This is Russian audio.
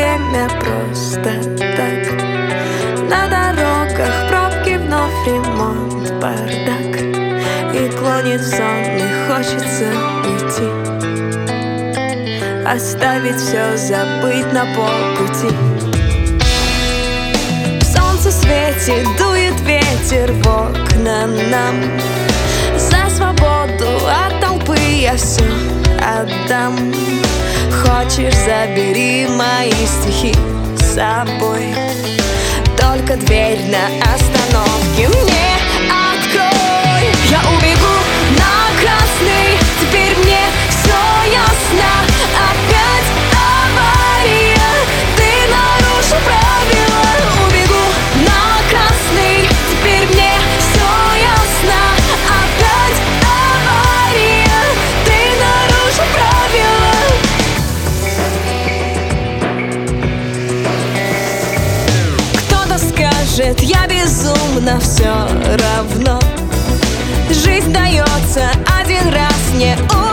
время просто так. На дорогах пробки, вновь ремонт, бардак. И клонит в сон, не хочется уйти, оставить все, забыть на полпути. Солнце светит, дует ветер в окна нам. За свободу от толпы я все отдам. Хочешь, забери мои стихи с собой, только дверь на остановке мне открой. Я убегу на красный, теперь мне все ясно. Опять авария, ты нарушил правила. Убегу на красный, теперь мне все ясно. Опять авария, ты нарушил правила. Кто-то скажет, я безумно, все равно. Жизнь дается один раз, не